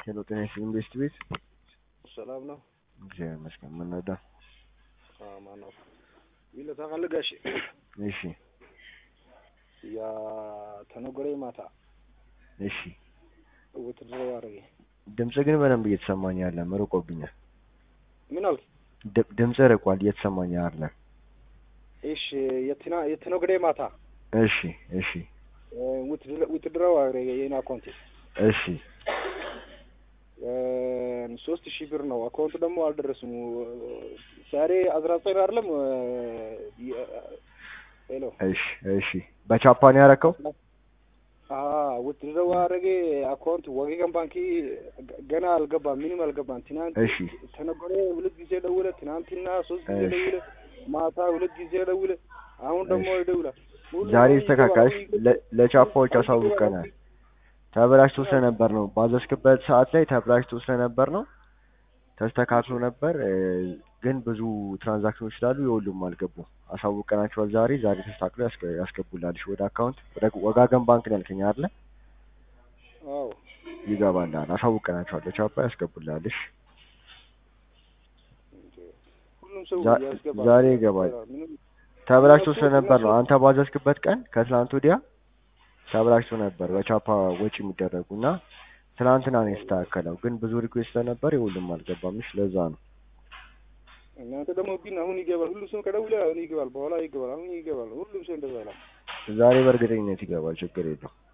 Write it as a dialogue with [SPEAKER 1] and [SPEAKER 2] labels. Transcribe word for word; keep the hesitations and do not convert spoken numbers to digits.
[SPEAKER 1] ሄሎ ጤና ይስጥልኝ ቤስት ቤት
[SPEAKER 2] ሰላም ነው።
[SPEAKER 1] እግዚአብሔር ይመስገን። ምን ነዳ?
[SPEAKER 2] አዎ ማን ነው? ይለ ታፈልጋሽ?
[SPEAKER 1] እሺ
[SPEAKER 2] ያ ተነገረ ማታ።
[SPEAKER 1] እሺ
[SPEAKER 2] ወትድሮ ያረገ
[SPEAKER 1] ድምጽ ግን በደንብ እየተሰማኝ ያለ መርቆብኛል።
[SPEAKER 2] ምን አልክ?
[SPEAKER 1] ድምጽ ርቋል እየተሰማኝ ያለ።
[SPEAKER 2] እሺ የትና የተነገረ ማታ።
[SPEAKER 1] እሺ እሺ
[SPEAKER 2] ወትድሮ ወትድሮ ያረገ የና አካውንት።
[SPEAKER 1] እሺ
[SPEAKER 2] ሶስት ሺህ ብር ነው። አካውንቱ ደግሞ አልደረስም። ዛሬ አስራ ዘጠኝ አይደለም? ሄሎ
[SPEAKER 1] እሺ እሺ በቻፓን ያረከው?
[SPEAKER 2] አዎ ወትድሮ ያረገ አካውንት ወገገን ባንክ ገና አልገባም። ምንም አልገባም። ትናንት ተነገረ ሁለት ጊዜ ደውለ፣ ትናንትና ሶስት ጊዜ ደውለ፣ ማታ ሁለት ጊዜ ደውለ፣ አሁን ደግሞ ይደውላል።
[SPEAKER 1] ዛሬ ተካካሽ ለቻፓዎች አሳውቀናል። ተበላሽቶ ስለነበር ነው። ባዘዝክበት ሰዓት ላይ ተበላሽቶ ስለነበር ነው። ተስተካክሎ ነበር ግን ብዙ ትራንዛክሽኖች ስላሉ የሁሉም አልገቡም። አሳውቀናቸዋል። ዛሬ ዛሬ ተስተካክሎ ያስገቡልሽ ወደ አካውንት ወደ ወጋገን ባንክ ነው ያልከኝ አይደል?
[SPEAKER 2] አዎ
[SPEAKER 1] ይገባላል። አሳውቀናቸዋል። ለቻፓ ያስገቡልሽ።
[SPEAKER 2] ሁሉም ሰው ያስገባል።
[SPEAKER 1] ዛሬ ይገባል። ተበላሽቶ ስለነበር ነው። አንተ ባዘዝክበት ቀን ከትላንት ወዲያ ተበላሽቶ ነበር በቻፓ ወጪ የሚደረጉና ትናንትና ነው የተስተካከለው። ግን ብዙ ሪኩዌስት ስለነበር የሁሉም አልገባምሽ። ለዛ ነው።
[SPEAKER 2] እናንተ ደግሞ ቢን አሁን ይገባል። ሁሉ ሰው ከደውለ አሁን ይገባል፣ በኋላ ይገባል፣ አሁን ይገባል። ሁሉም ሰው እንደዛ ነው።
[SPEAKER 1] ዛሬ በእርግጠኝነት ይገባል። ችግር የለውም።